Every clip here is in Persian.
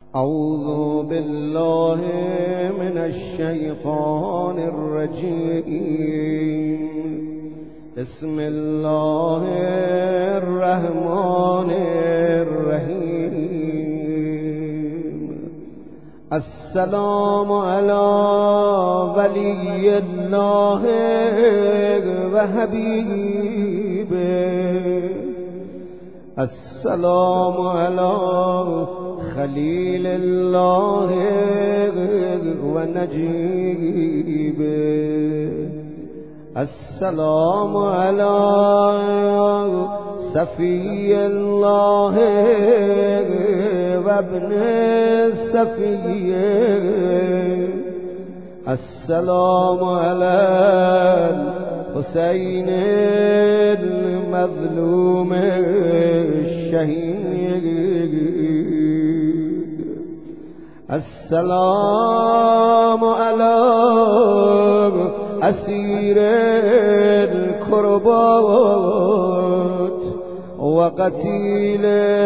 أعوذ بالله من الشيطان الرجيم. بسم الله الرحمن الرحيم. السلام على ولي الله وحبيبه. السلام على خليل الله ونجيبه. السلام على صفي الله وابن الصفي. السلام على الحسين المظلوم الشهيد. السلام على أسير الكربات وقتيل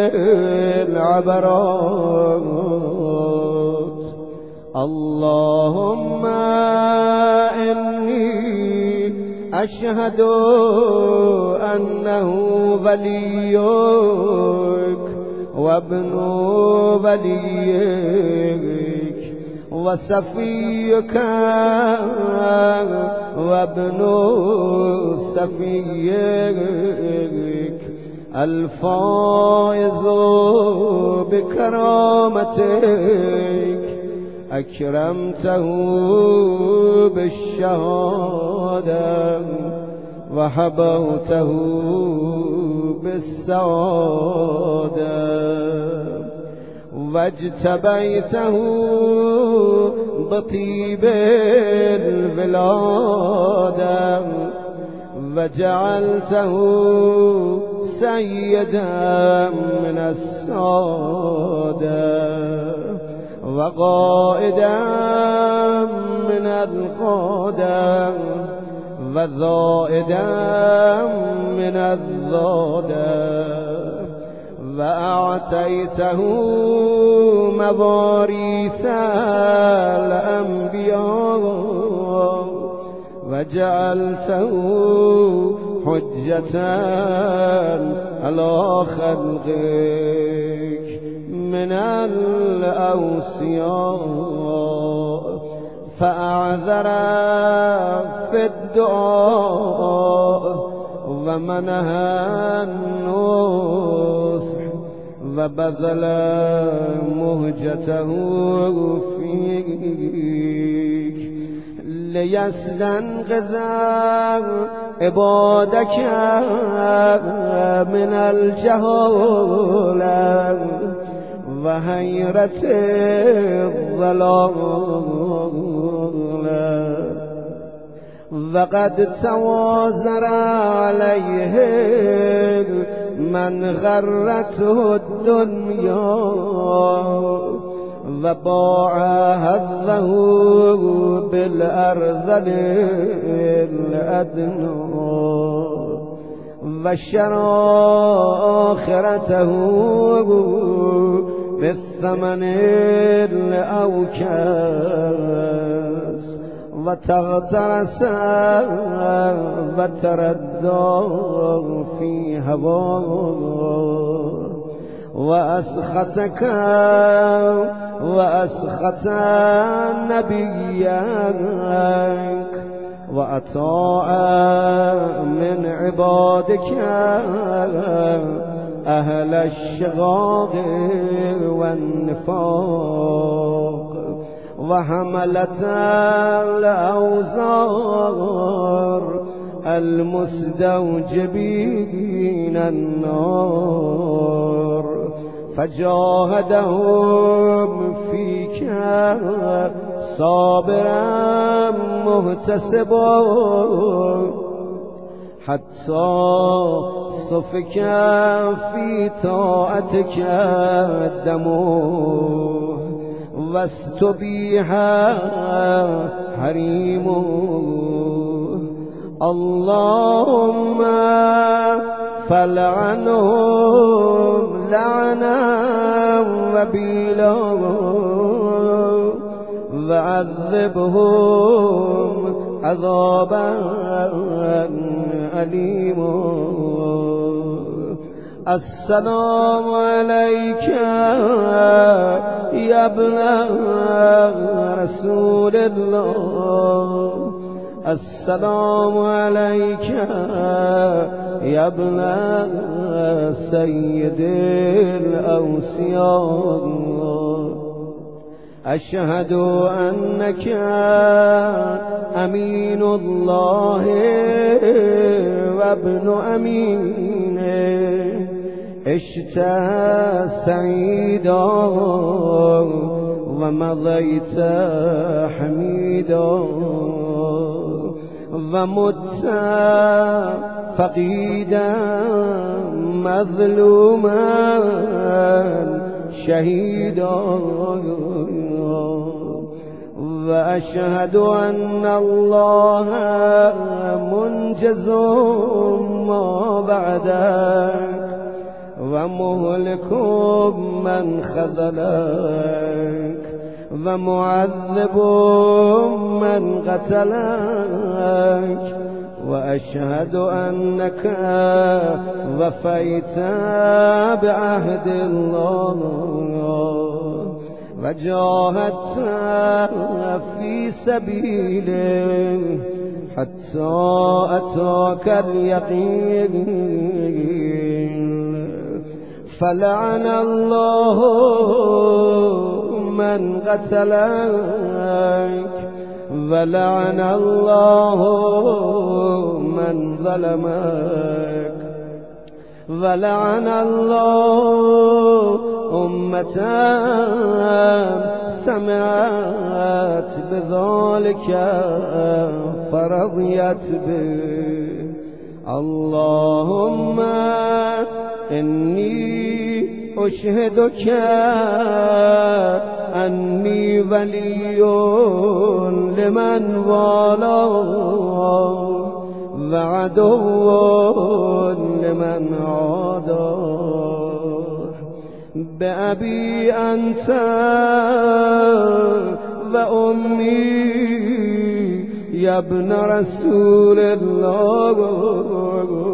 العبرات. اللهم إني أشهد أنه وليك وابن وليك وصفيك وابن صفيك الفائز بكرامتك. أكرمته بالشهادة وحبوته بالسعادة واجتبيته بطيب الولادة وجعلته سيدا من السادة وقائدا من القادة وذائدا من الذادة. وأعطيته مواريث الأنبياء وجعلته حجة على خلقك من الأوصياء. فأعذر في الدعاء ومنها النصح وبذل مهجته فيك ليستنقذ عبادك من الجهالة وحيرة الضلال. وقد توازر عليه من غرته الدنيا وباع هذه بالأرذل الأدنى وشرى آخرته بالثمن الأوكاس وتغترس وتردى في هواه وأسخطك وأسخط نبيك وأطاع من عبادك أهل الشقاق والنفاق وحملة الأوزار المستوجبين النار. فجاهدهم فيك صابرا مهتسبا حتى صفك في طاعتك دمه واستبيح حريمه. اللهم فلعنهم لعنا وبيلا وعذبهم عذابا أليما. السلام عليك يا ابن رسول الله، السلام عليك يا ابن سيد الأوصياء. أشهد أنك أمين الله وابن أمينه، عشت سعيدا ومضيت حميدا، ومت فقيدا مظلوما شهيدا. وأشهد أن الله منجز ما بعدك ومهلك من خذلك ومعذب من قتلك. وأشهد أنك وفيت بعهد الله وجاهدت في سبيله حتى أتاك اليقين. فلعن الله من قتلك ولعن الله من ظلمك، ولعن الله أمة سمعت بذلك فرضيت به. اللهم إني أشهدك أني ولي لمن والاه وعدو لمن عاداه. بأبي أنت وأمي يا ابن رسول الله.